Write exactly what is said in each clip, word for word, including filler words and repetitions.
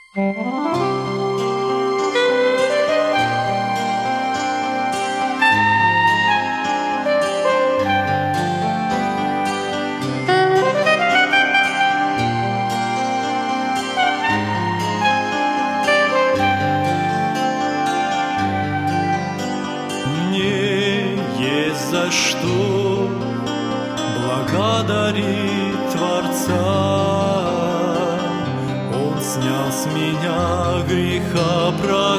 Мне есть за что благодарить Творца. Он снял с меня греха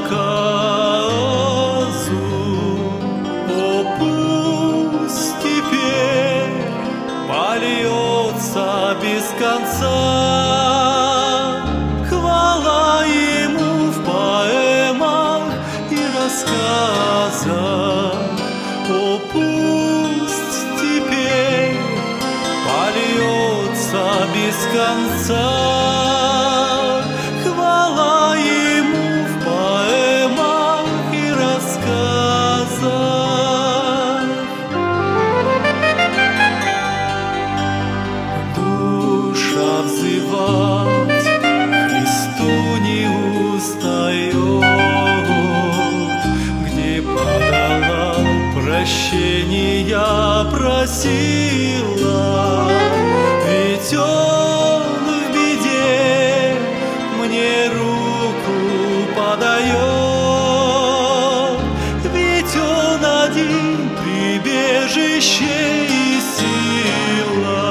проказу. О, пусть теперь польется без конца хвала Ему в поэмах и рассказах. О, пусть теперь польется без конца хвала Ему в поэмах и рассказах. Душа взывать Христу не устает, где подала прощения просила, ведь Он в беде мне руку подает, ведь Он один прибежище и сила.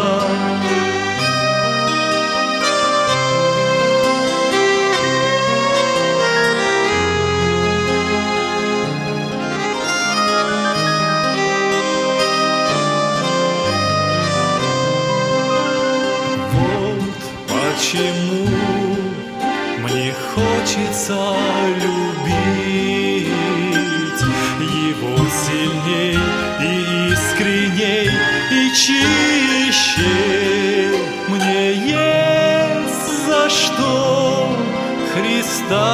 Почему мне хочется любить Его сильней и искренней и чище? Мне есть за что Христа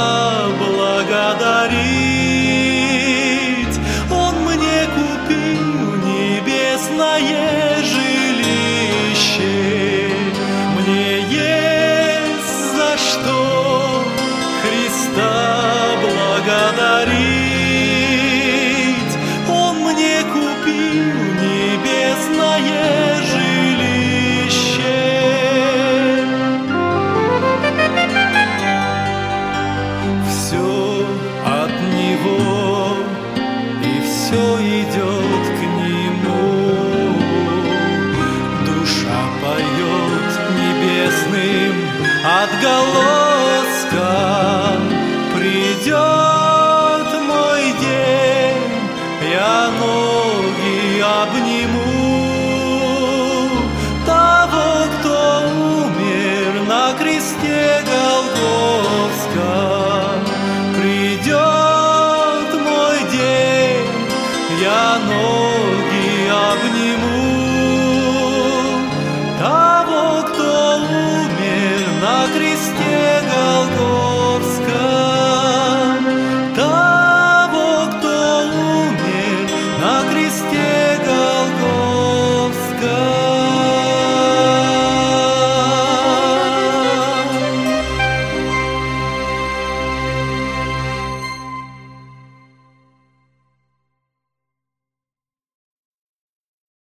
благодарить. Он мне купил небесное жилище. Мне есть за что Христа благодарить. Он мне купил небесное жилище. Все от Него и все идет к Нему. Душа поет небесным отголоском, придет